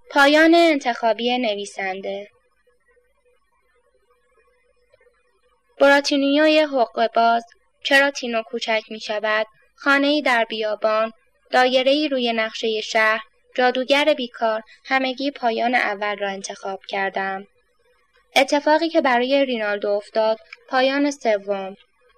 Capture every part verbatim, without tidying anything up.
پایان انتخابی نویسنده. براتینیوی حقه‌باز، چرا تینو کوچک می شود، خانه‌ای در بیابان، دایره‌ای روی نقشه شهر، جادوگر بیکار، همگی پایان اول را انتخاب کردم. اتفاقی که برای رینالدو افتاد، پایان سوم.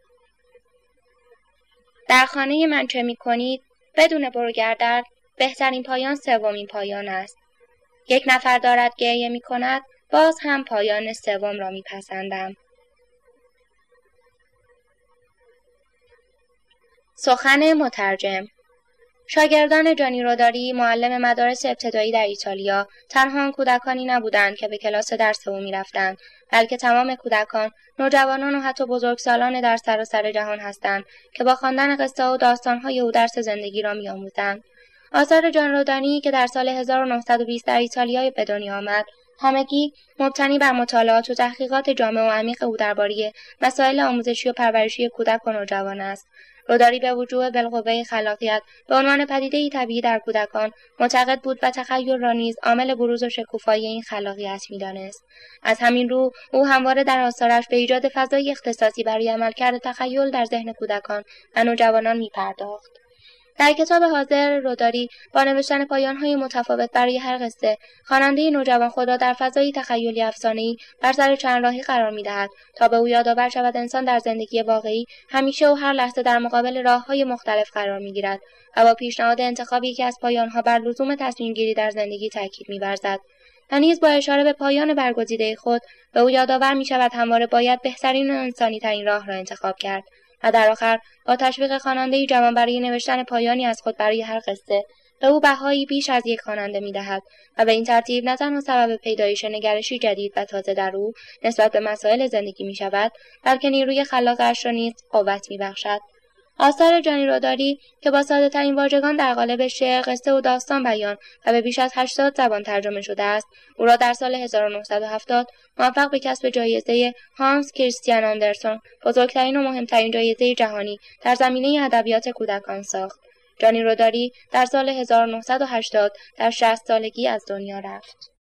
در خانه من چه می کنید؟ بدون بروگردد، بهترین پایان سومین پایان است. یک نفر دارد گریه می کند، باز هم پایان سوم را می پسندم. سخن مترجم. شاگردان جانی روداری، معلم مدارس ابتدایی در ایتالیا، تنها کودکانی نبودند که به کلاس درس او می‌رفتند، بلکه تمام کودکان، نوجوانان و حتی بزرگسالان در سراسر جهان هستند که با خواندن قصه و داستان‌های او درس زندگی را می‌آموزند. آثار جان روداری که در سال هزار و نهصد و بیست در ایتالیا به دنیا آمد، همگی مبتنی بر مطالعات و تحقیقات جامع و عمیق او درباره مسائل آموزشی و پرورشی کودک و نوجوان است. روداری به وجوه بالقوه خلاقیت به عنوان پدیده‌ای طبیعی در کودکان معتقد بود و تخیل را نیز عامل بروز و شکوفایی این خلاقیت می‌دانست. از همین رو او همواره در آثارش به ایجاد فضای اختصاصی برای عملکرد تخیل در ذهن کودکان و نوجوانان می‌پرداخت. در کتاب حاضر، روداری با نوشتن پایان‌های متفاوت برای هر قصه، خواننده نوجوان خود را در فضایی تخیلی افسانه‌ای بر سر چند راهی قرار می‌دهد تا به او یادآور شود انسان در زندگی واقعی همیشه و هر لحظه در مقابل راه‌های مختلف قرار می‌گیرد و با پیشنهاد انتخابی که از پایان‌ها بر لزوم تصمیم‌گیری در زندگی تاکید می‌ورزد. و نیز با اشاره به پایان برگزیده خود، به او یادآور می‌شود همواره باید بهترین و انسانی‌ترین راه را انتخاب کرد. و در آخر با تشویق خواننده‌ای جوان برای نوشتن پایانی از خود برای هر قصه، به او بهایی بیش از یک خواننده می‌دهد و به این ترتیب نه تنها سبب پیدایش نگرشی جدید و تازه در او نسبت به مسائل زندگی می‌شود، بلکه نیروی خلاقش را نیز قوت می‌بخشد. آثار جانی روداری که با ساده‌ترین واژگان در قالب شعر، قصه و داستان بیان و به بیش از هشتاد زبان ترجمه شده است، او را در سال هزار و نهصد و هفتاد موفق به کسب جایزه هانس کریستیان آندرسن، بزرگترین و مهمترین جایزه جهانی در زمینه ادبیات کودکان ساخت. جانی روداری در سال هزار و نهصد و هشتاد در شصت سالگی از دنیا رفت.